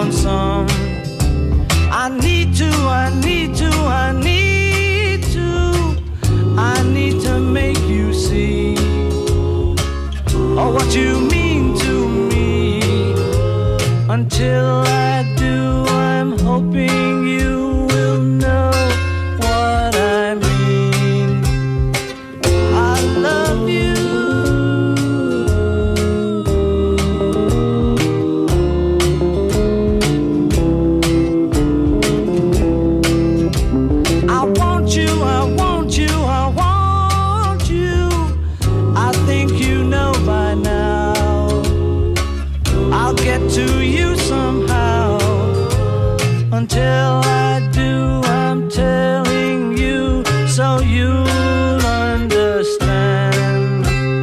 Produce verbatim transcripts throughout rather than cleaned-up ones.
on some. I need to, I need to, I need to, I need to make you see oh, what you mean to me. Until I do, I'm hoping you will know what I mean. I love you. I want you, I want you, I want you. I think you know by now. I'll get to you somehow. Until I do, I'm telling you so you'll understand.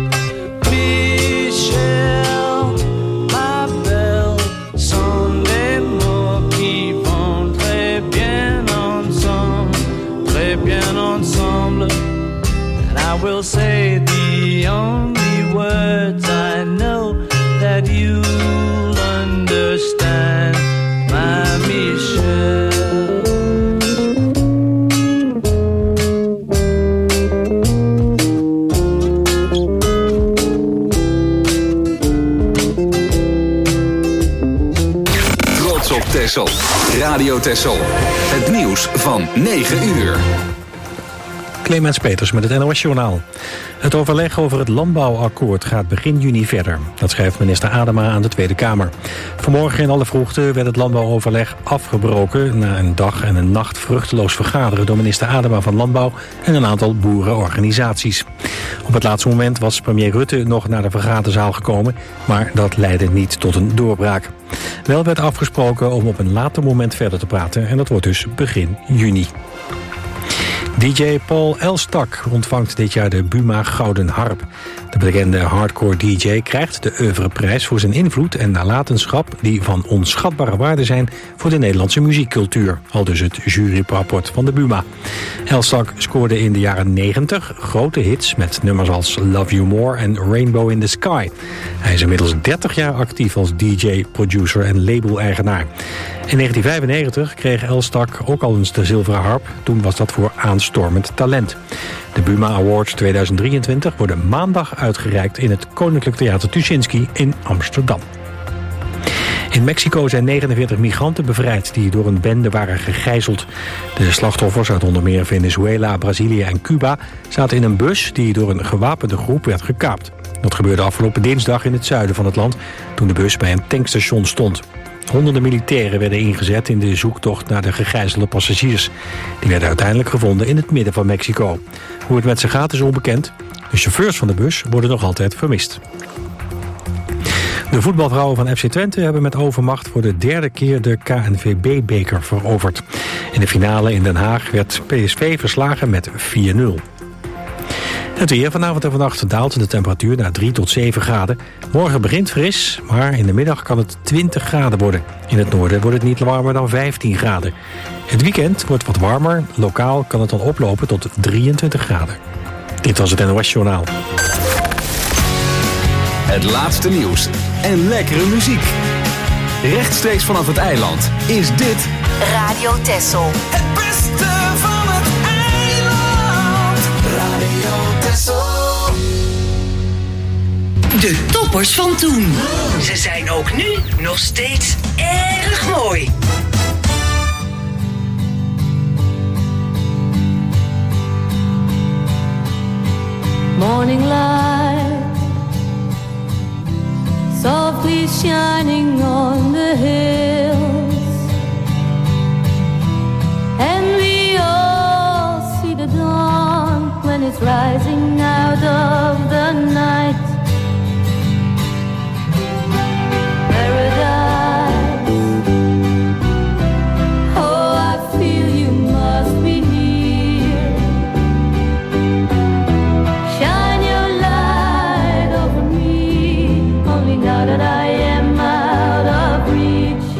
Michel, ma belle, sont des mots qui vont très bien ensemble, très bien ensemble. And I will say the only words I know that you'll understand, my Michel. Trots op Texel. Radio Texel. Het nieuws van negen uur. Clemens Peters met het N O S-journaal. Het overleg over het landbouwakkoord gaat begin juni verder. Dat schrijft minister Adema aan de Tweede Kamer. Vanmorgen in alle vroegte werd het landbouwoverleg afgebroken na een dag en een nacht vruchteloos vergaderen door minister Adema van Landbouw en een aantal boerenorganisaties. Op het laatste moment was premier Rutte nog naar de vergaderzaal gekomen, maar dat leidde niet tot een doorbraak. Wel werd afgesproken om op een later moment verder te praten en dat wordt dus begin juni. D J Paul Elstak ontvangt dit jaar de Buma Gouden Harp. De bekende hardcore D J krijgt de oeuvreprijs voor zijn invloed en nalatenschap die van onschatbare waarde zijn voor de Nederlandse muziekcultuur. Aldus het juryrapport van de Buma. Elstak scoorde in de jaren negentig grote hits met nummers als Love You More en Rainbow in the Sky. Hij is inmiddels dertig jaar actief als D J, producer en label-eigenaar. In negentien vijfennegentig kreeg Elstak ook al eens de zilveren harp. Toen was dat voor aanstormend talent. De Buma Awards tweeduizend drieëntwintig worden maandag uitgereikt in het Koninklijk Theater Tuschinski in Amsterdam. In Mexico zijn negenenveertig migranten bevrijd die door een bende waren gegijzeld. De slachtoffers uit onder meer Venezuela, Brazilië en Cuba zaten in een bus die door een gewapende groep werd gekaapt. Dat gebeurde afgelopen dinsdag in het zuiden van het land toen de bus bij een tankstation stond. Honderden militairen werden ingezet in de zoektocht naar de gegijzelde passagiers. Die werden uiteindelijk gevonden in het midden van Mexico. Hoe het met ze gaat is onbekend. De chauffeurs van de bus worden nog altijd vermist. De voetbalvrouwen van F C Twente hebben met overmacht voor de derde keer de K N V B-beker veroverd. In de finale in Den Haag werd P S V verslagen met vier nul. Het weer. Vanavond en vannacht daalt de temperatuur naar drie tot zeven graden. Morgen begint fris, maar in de middag kan het twintig graden worden. In het noorden wordt het niet warmer dan vijftien graden. Het weekend wordt wat warmer. Lokaal kan het dan oplopen tot drieëntwintig graden. Dit was het N O S-journaal. Het laatste nieuws en lekkere muziek. Rechtstreeks vanaf het eiland is dit Radio Texel. Het beste van het eiland. Radio Texel. De toppers van toen. Ze zijn ook nu nog steeds erg mooi. Morning light softly shining on the hills, and we all see the dawn when it's rising out of the night. Paradise, oh, I feel you must be near. Shine your light over me, only now that I am out of reach.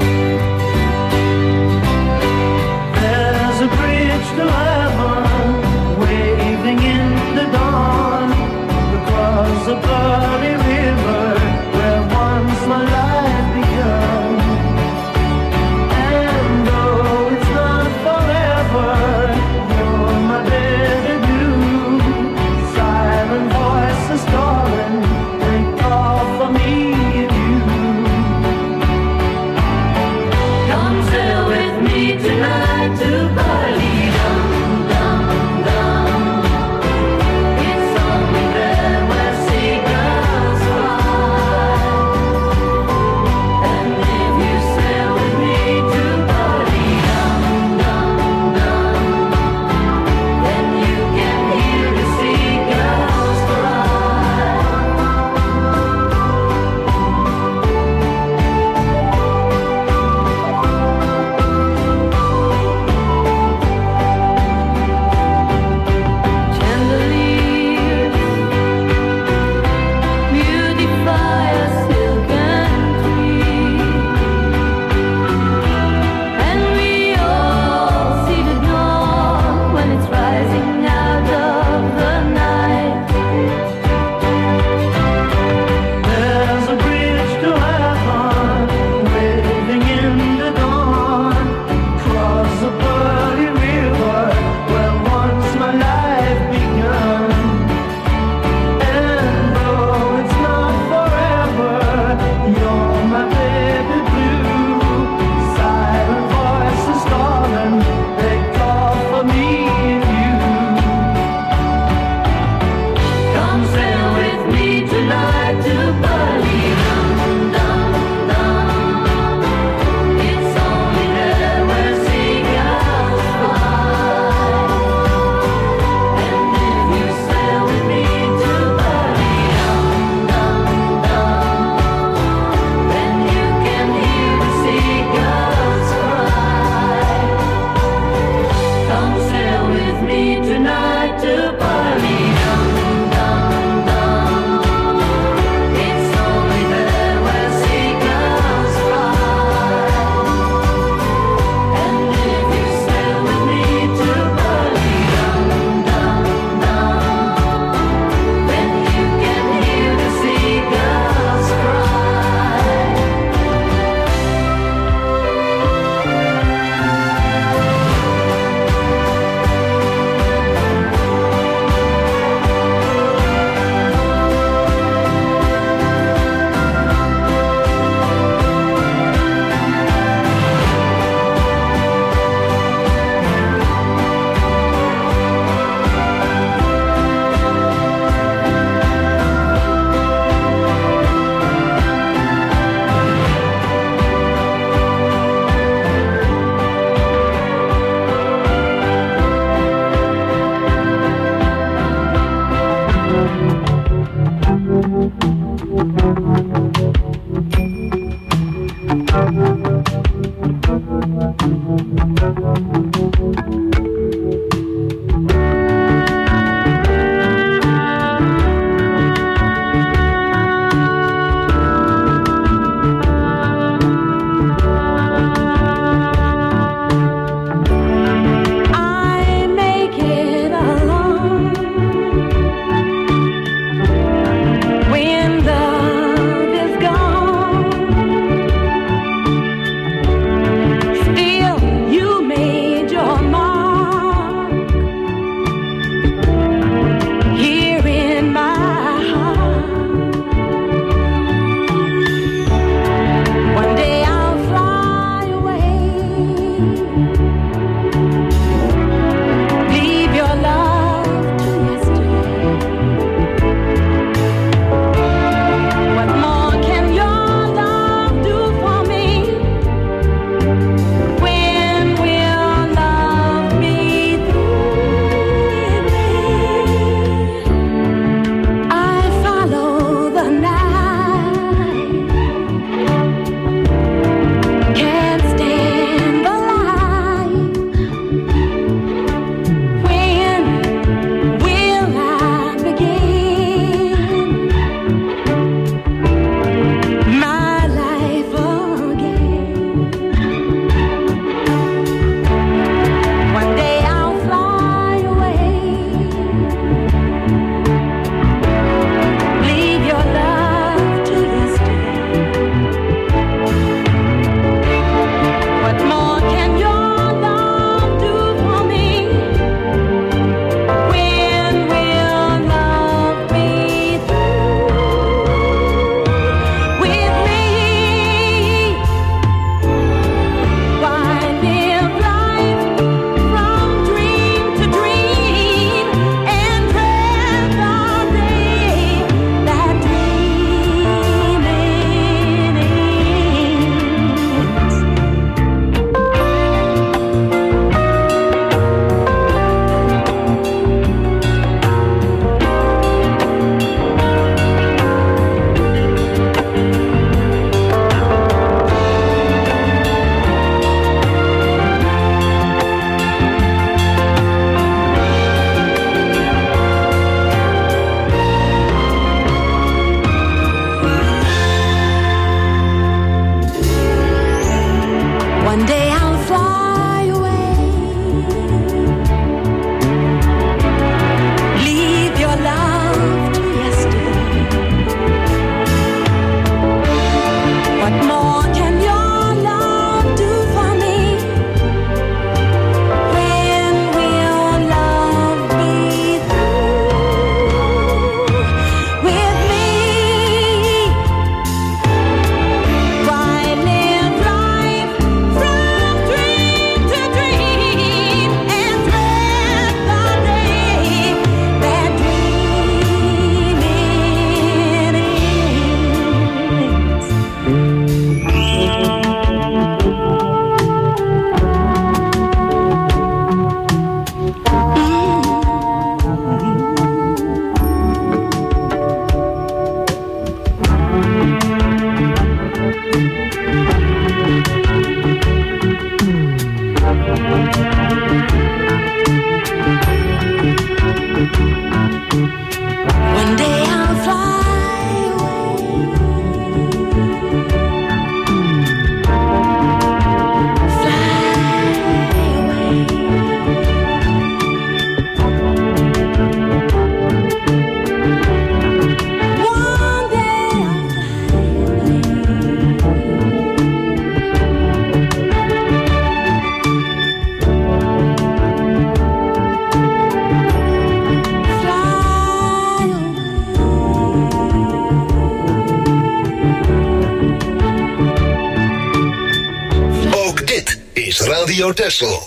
is Radio Texel.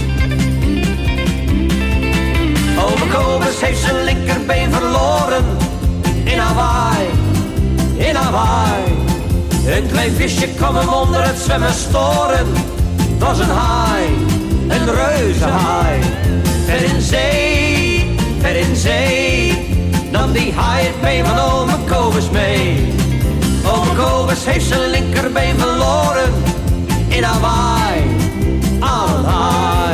Ome Kobus heeft zijn linkerbeen verloren. In Hawaii, in Hawaii. Een klein visje kwam hem onder het zwemmen storen. Het was een haai, een reuzenhaai. Ver in zee, ver in zee. Nam die haai het been van ome Kobus mee. Ome Kobus heeft zijn linkerbeen verloren. In Hawaii, aan het haai.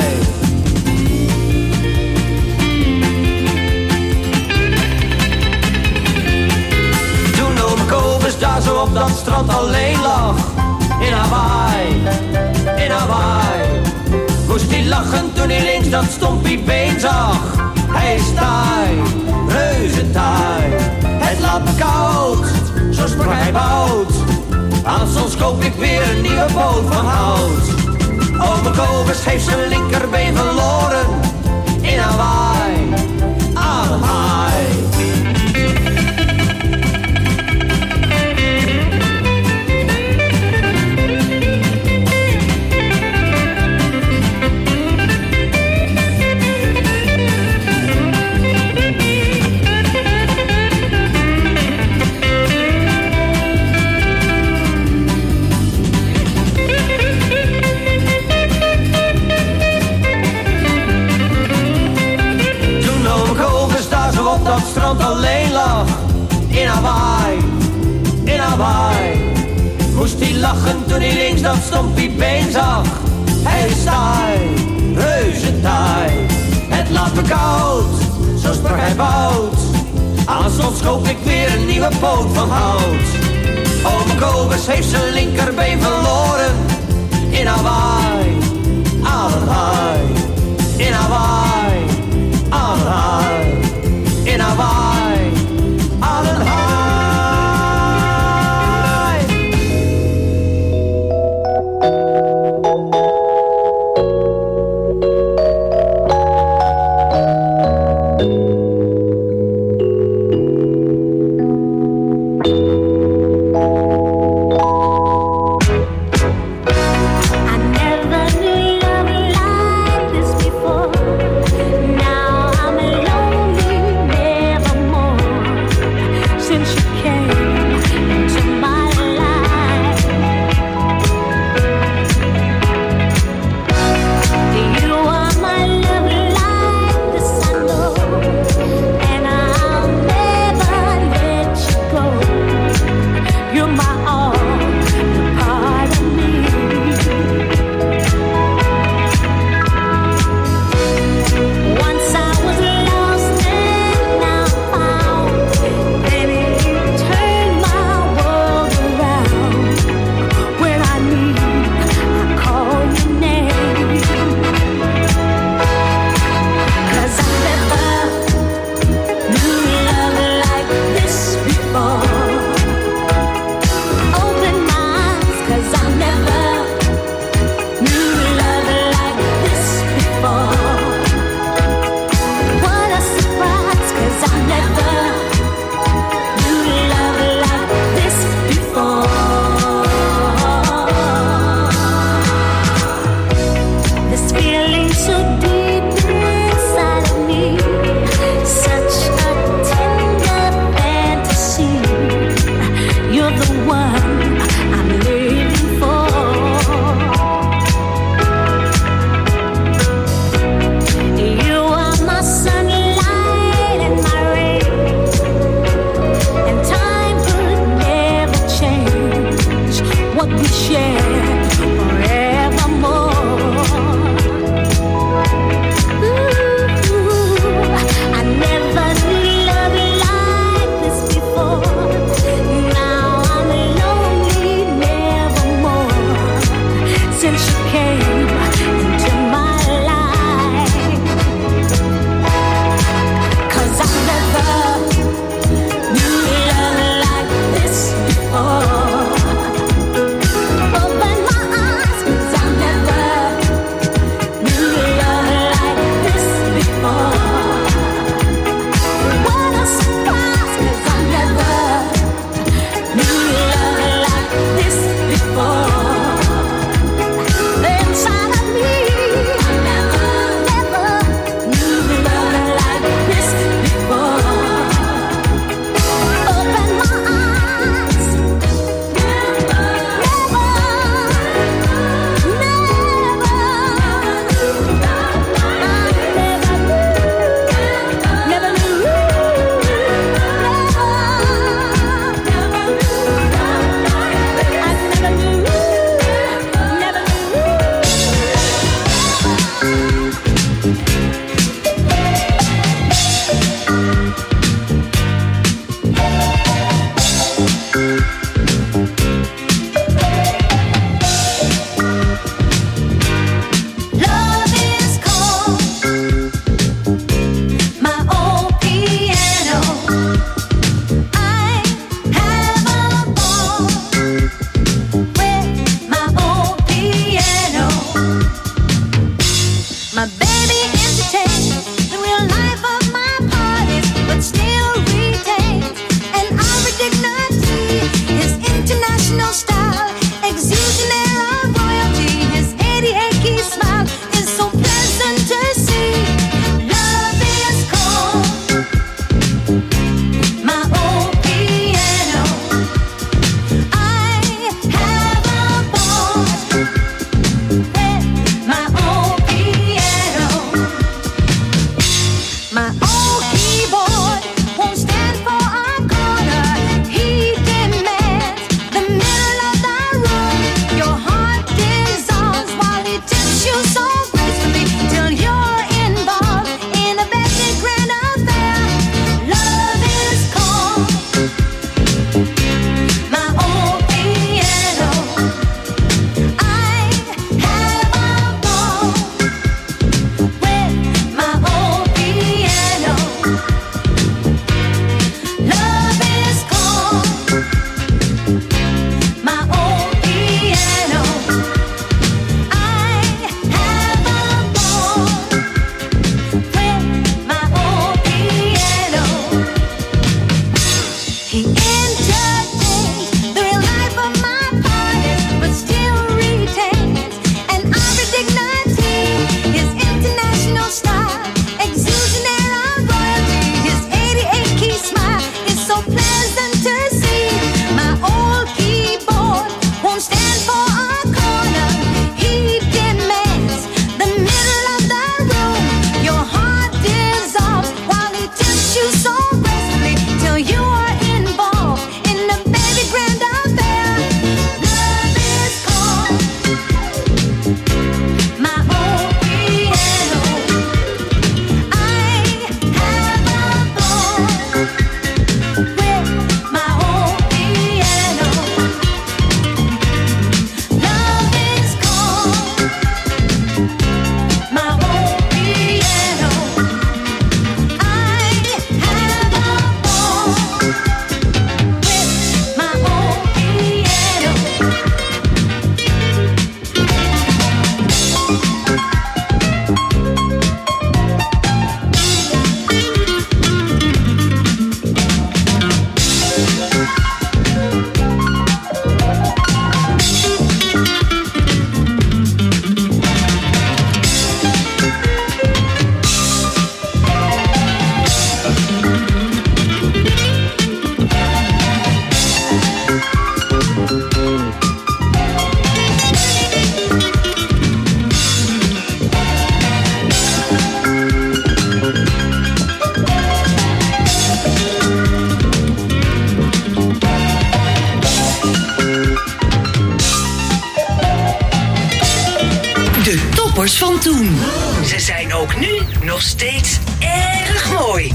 Toen ome Kobus daar zo op dat strand alleen lag. In Hawaii, in Hawaii. Moest hij lachen toen hij links dat stompie been zag. Hij is taai, reuzentaai. Het laat me koud, zo sprak hij bout. Aan soms koop ik weer een nieuwe boot van hout. Ome Kobus heeft zijn linkerbeen verloren. In Hawaii, aan het haai. Dat strand alleen lag. In Hawaii, in Hawaii. Moest hij lachen toen hij links dat stompie been zag. Hij is taai, reuzentaai. Het laat me koud, zo sprak hij bout. Aanstonds koop ik weer een nieuwe poot van hout. Ome Kobus heeft zijn linkerbeen verloren. In Hawaii, aan het haai. In Hawaii, aan het haai. In Hawaii, aan het haai. Inside De toppers van toen. Ze zijn ook nu nog steeds erg mooi.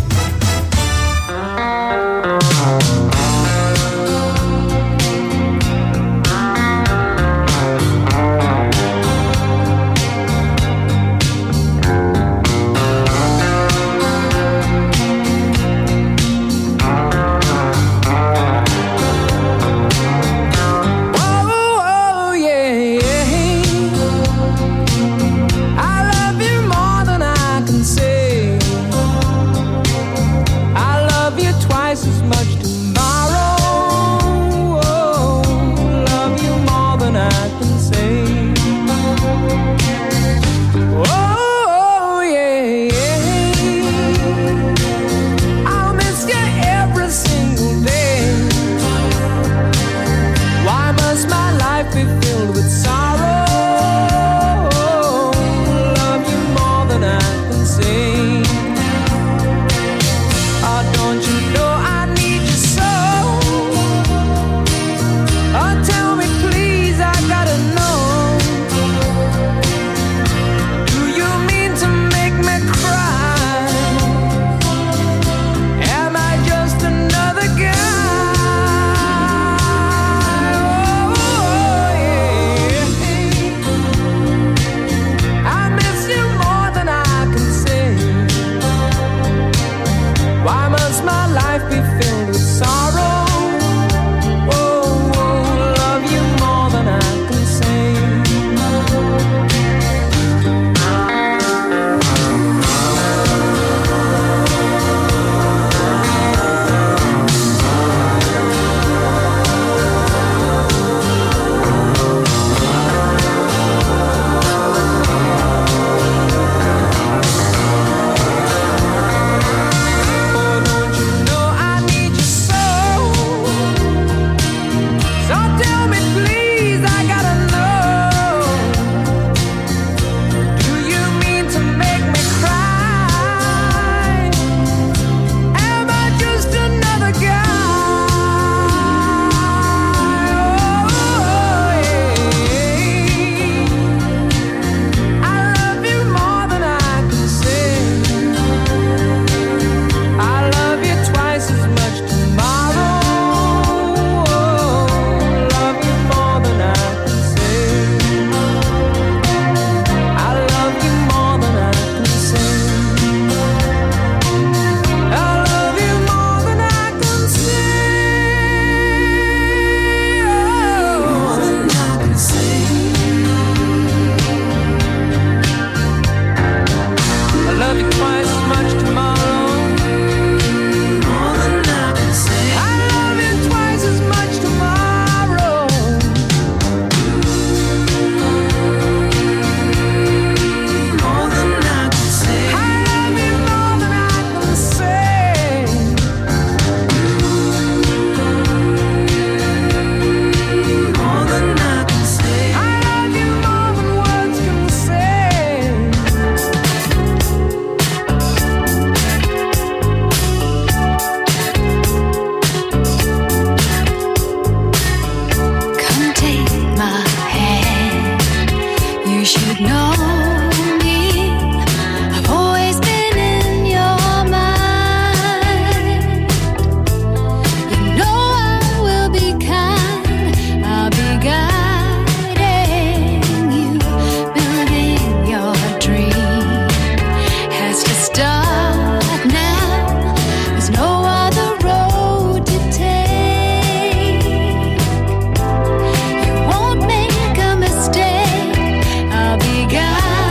God.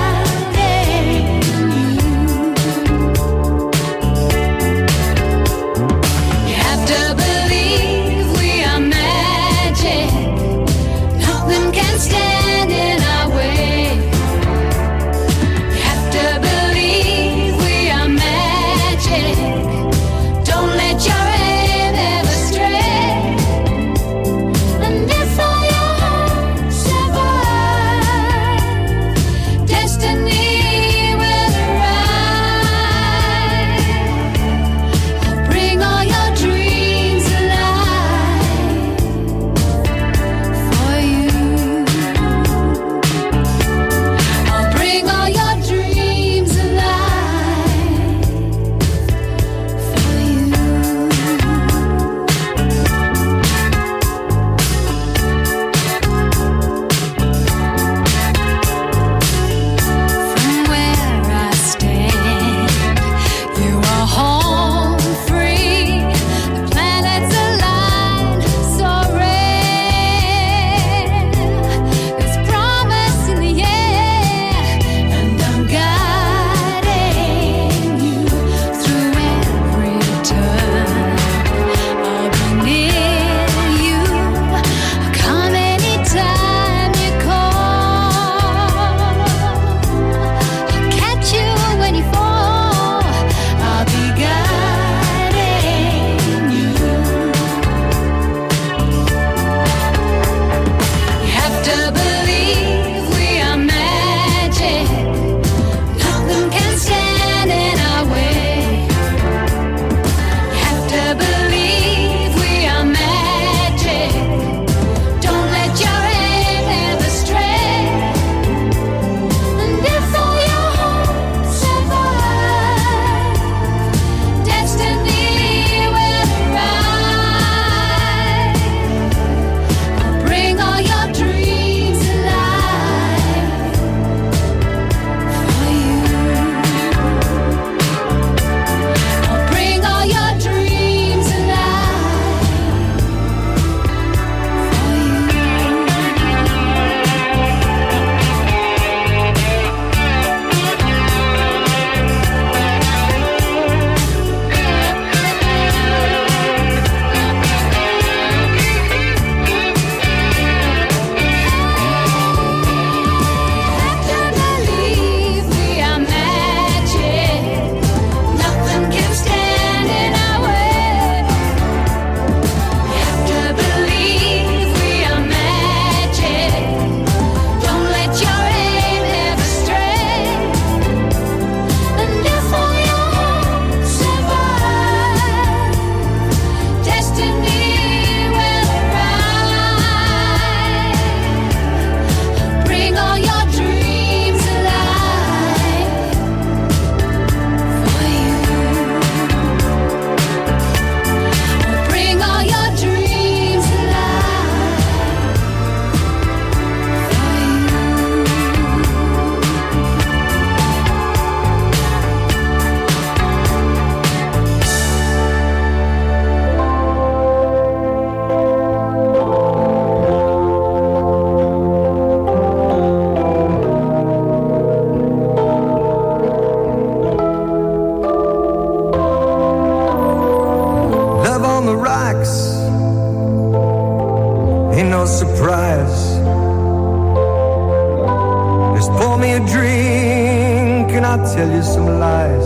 me a drink and I'll tell you some lies.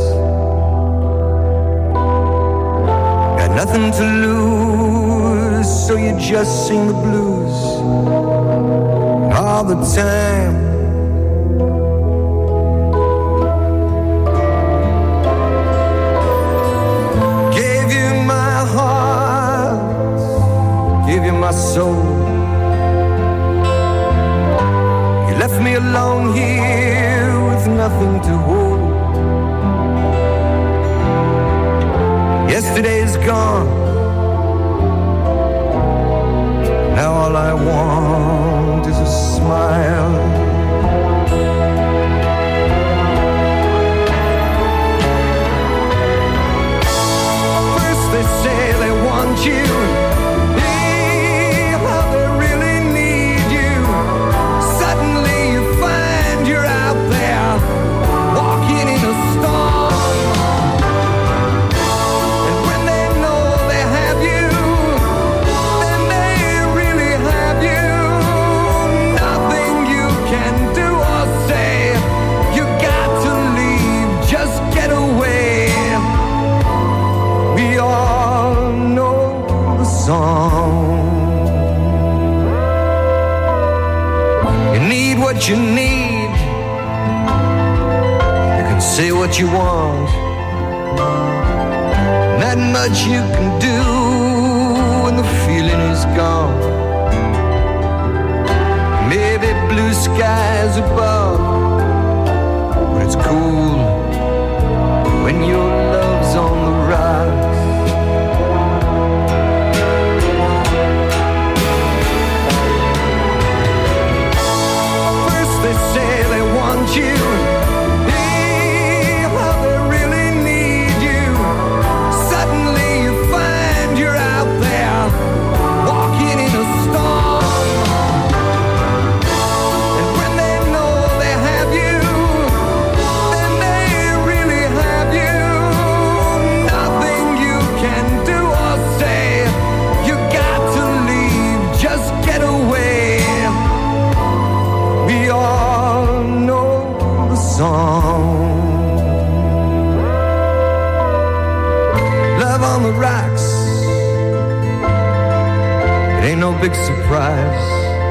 Got nothing to lose, so you just sing the blues all the time. Gave you my heart, gave you my soul. You left me alone here with nothing to hold. Yesterday's gone, now all I want is a smile. First they say they want you, hey, how they really need you. Suddenly you find you're out there, walking in a storm. And when they know they have you, then they really have you. Nothing you can do or say, you got to leave, just get away. We all know the song. You need what you need, you can say what you want. Not much you can do when the feeling is gone. Maybe blue skies above, but it's cool when your love's on the rocks. First they say they want you, hey, how they really need you. Suddenly you find you're out there, walking in a storm. And when they know they have you, then they really have you. Nothing you can do or say, you got to leave, just get away. We all know the song. Love on the rocks, it ain't no big surprise.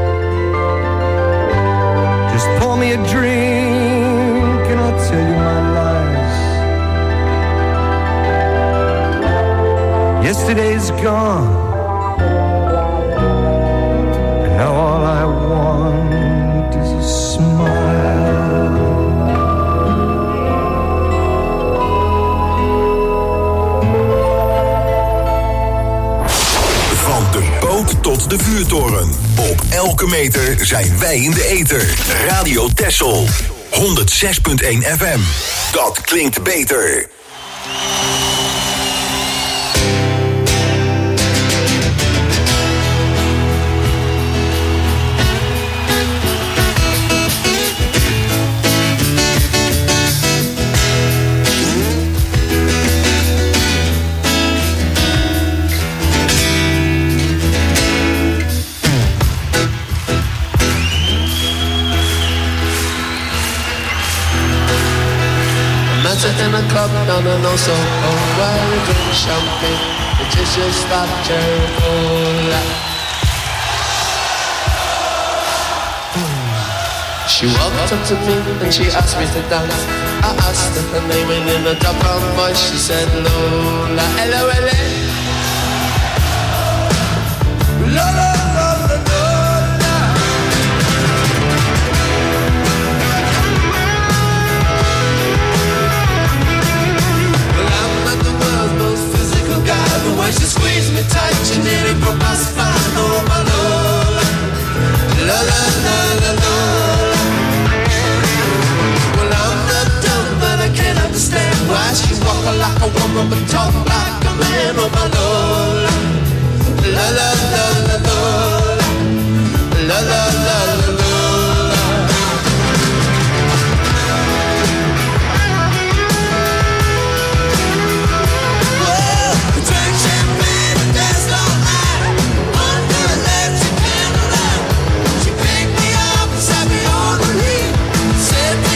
Just pour me a drink and I'll tell you my lies. Yesterday's gone, and now all I want is a smile. Van de boot tot de vuurtoren. Op elke meter zijn wij in de ether. Radio Texel. honderdzes komma één F M. Dat klinkt beter. In a club down in Osaka, where we drink champagne, the dishes start cherry cola. She walked up to me and she asked me to dance. I asked her her name and in a drop of voice she said Lola. L O L A. Lola, Lola, Lola. Well, I'm not the world's most physical guy, but when she squeezed me tight, she nearly broke my spine. Oh, my Lola. Lola, Lola, Lola. Well, I'm not dumb, but I can't understand why she walk like a woman but talk like a man. Oh, my Lola. La la la la Lola. La la la la Lola. Well, we drank champagne and danced all night under electric candlelight. She picked me up and sat me on the heat, said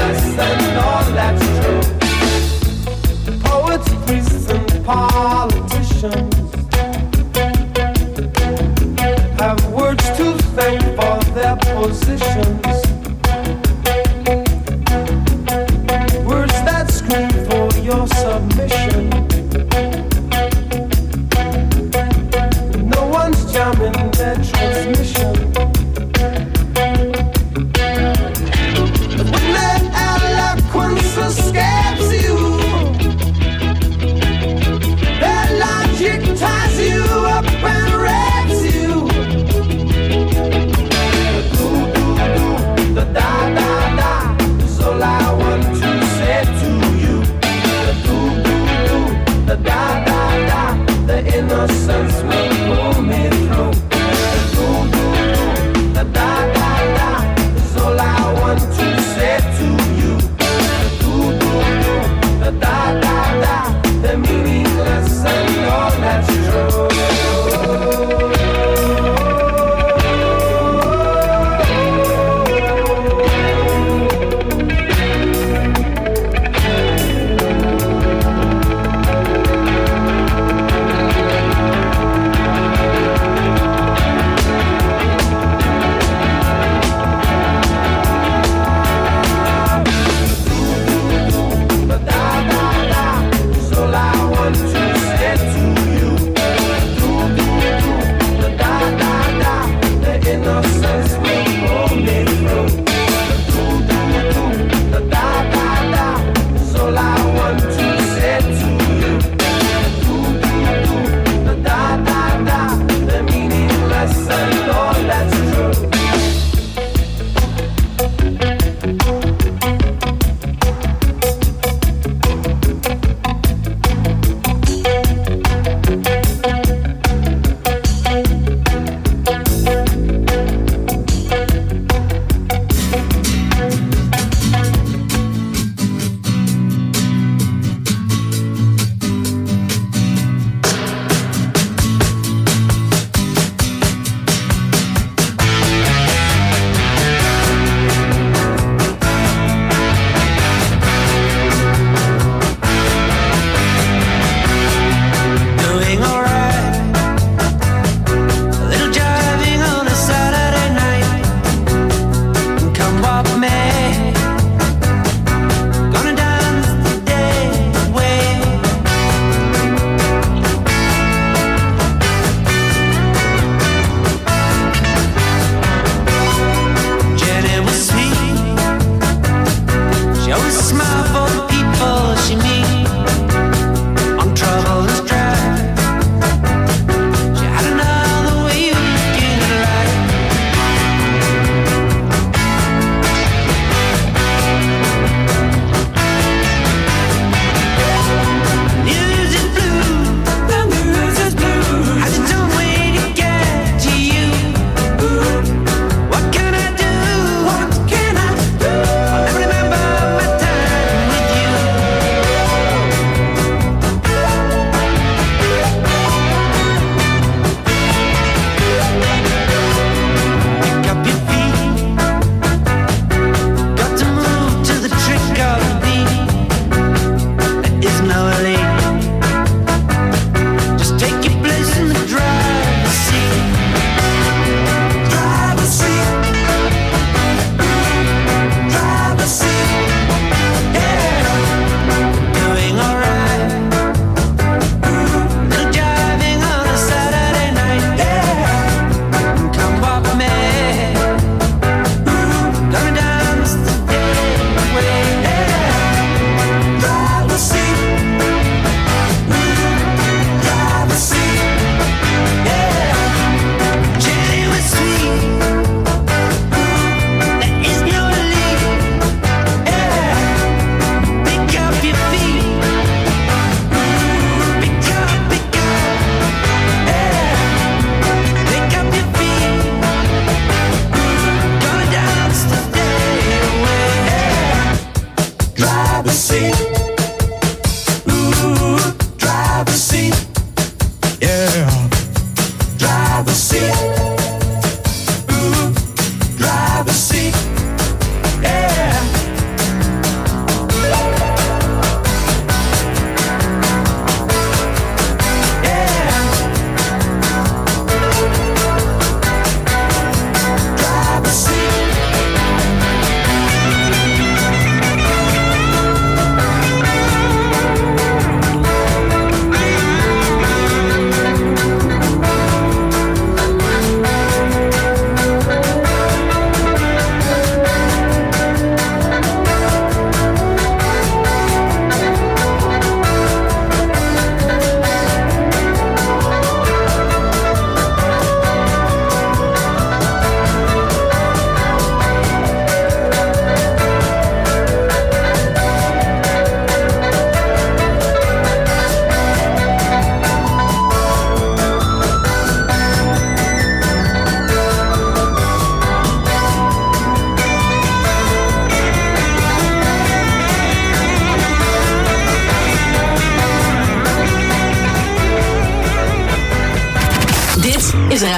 meaningless, and all that's true. Poets, priests, and politicians have words to thank for their positions. Words that scream for your submission. No one's jamming their transmission. But when their eloquence escapes you, their logic ties you up and rapes you. The do-do-do, the da-da-da is all I want to say to you. The do-do-do, the da-da-da, the innocence will pull me through. The do-do-do, the da-da-da is all I want to say to you. The do-do-do, the da-da-da, the meaningless and all that's true.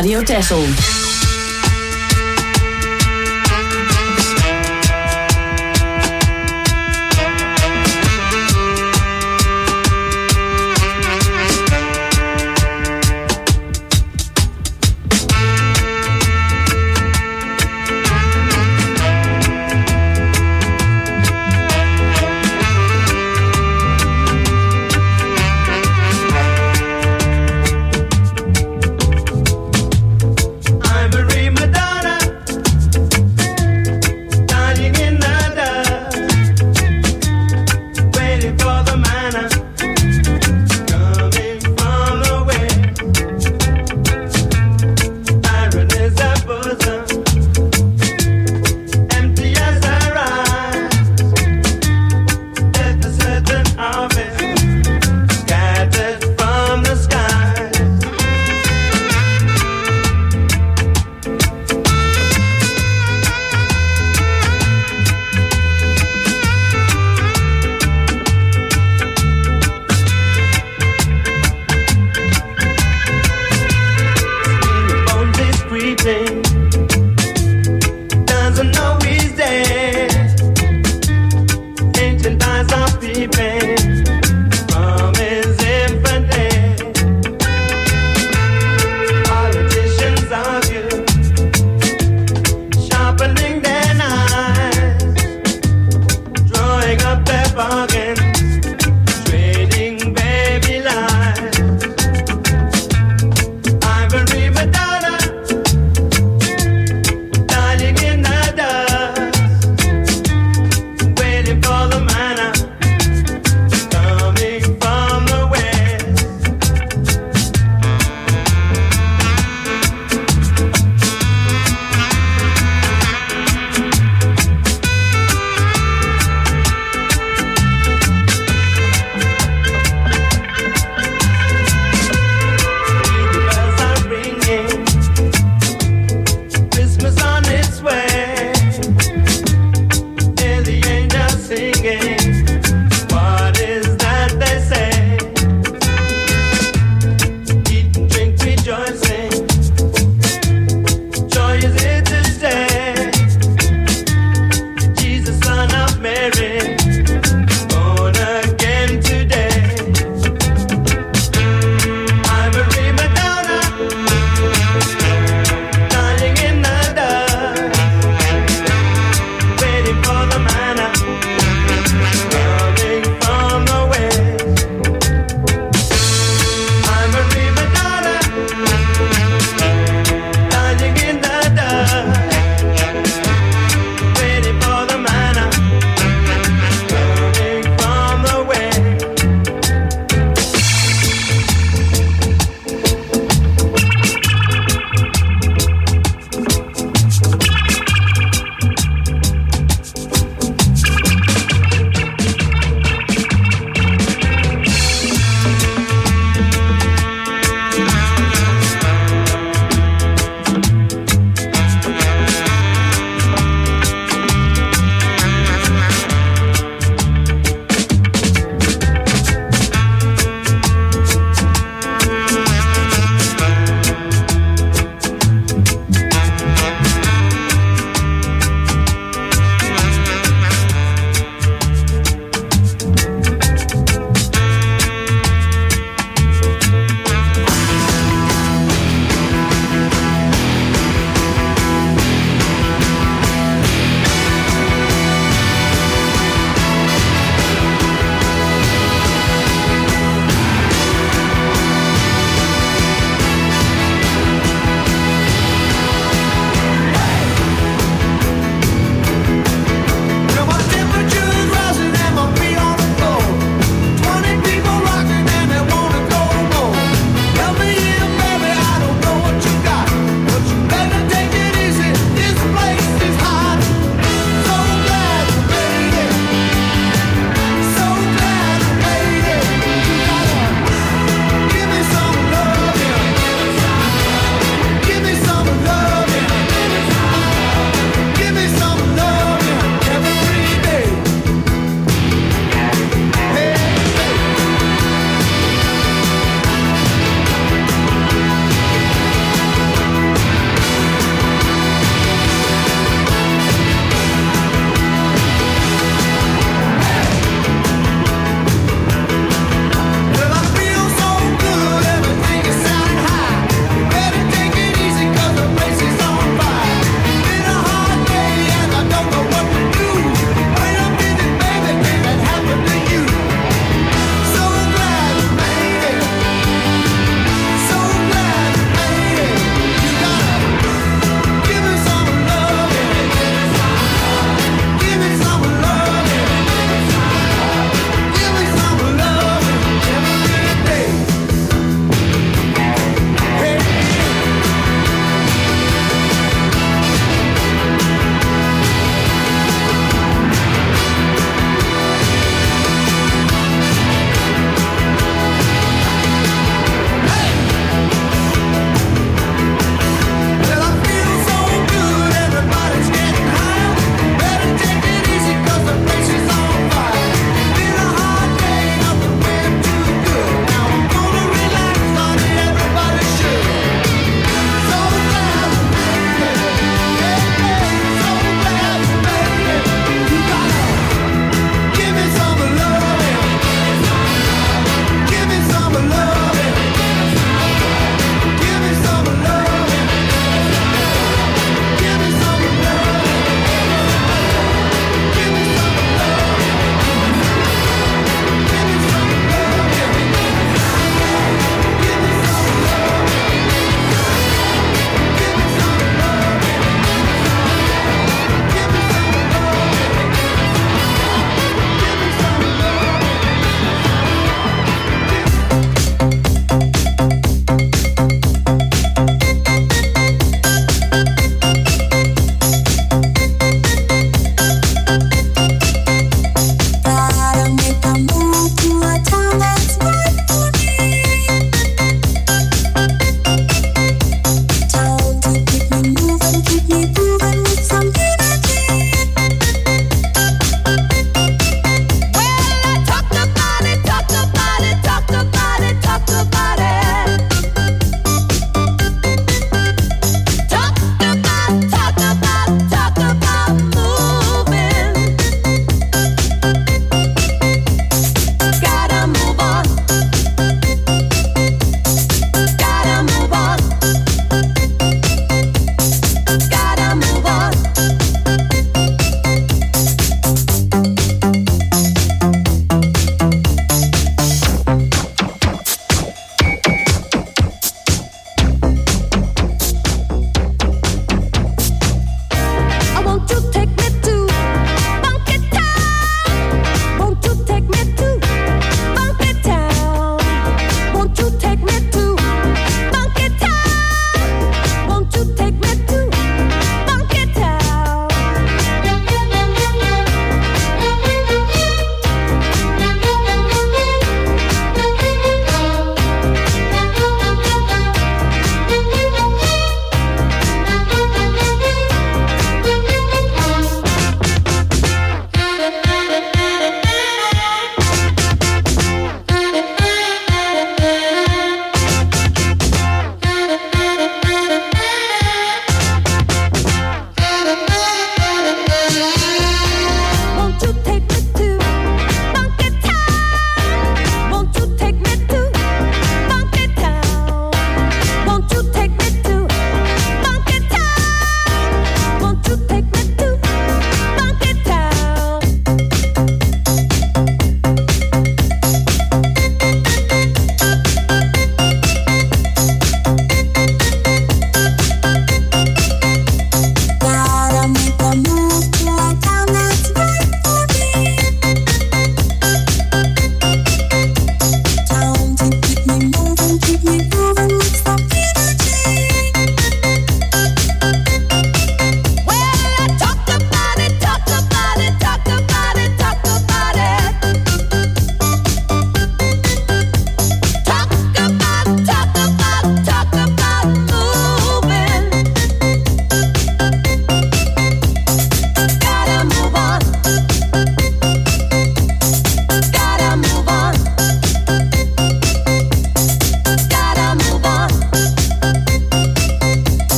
Radio Texel.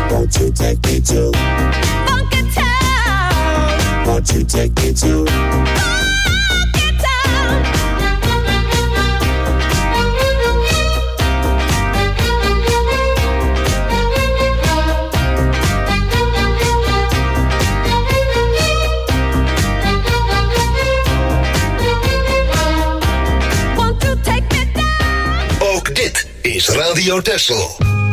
Won't you take me to Funky Town? Won't you take me to Funky Town? Won't you take me down? Ook dit is Radio Texel.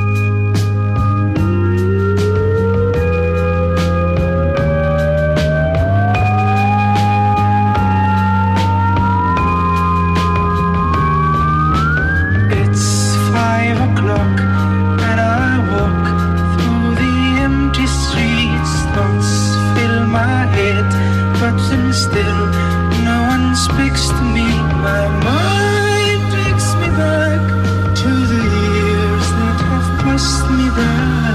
It's five o'clock and I walk through the empty streets. Thoughts fill my head, but then still no one speaks to me. My mind takes me back to the years that have passed me by.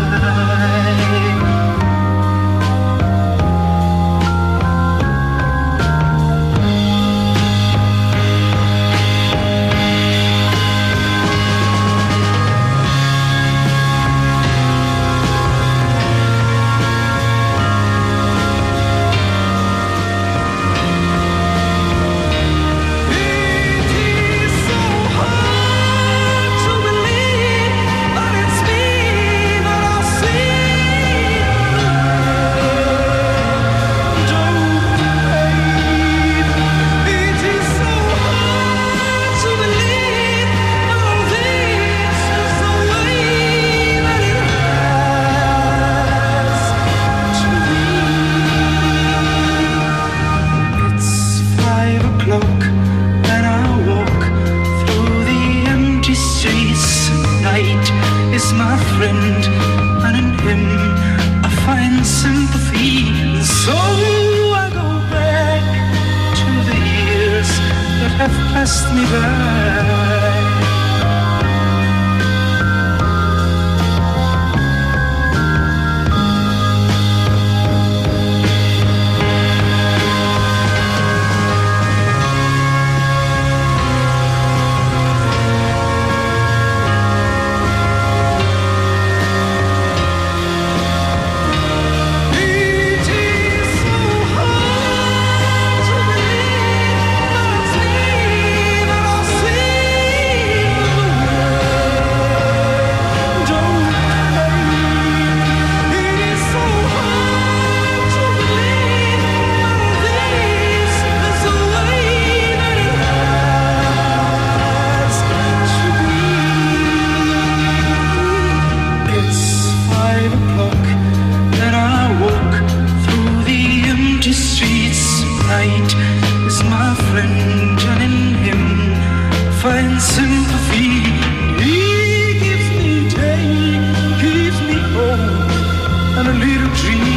And a little dream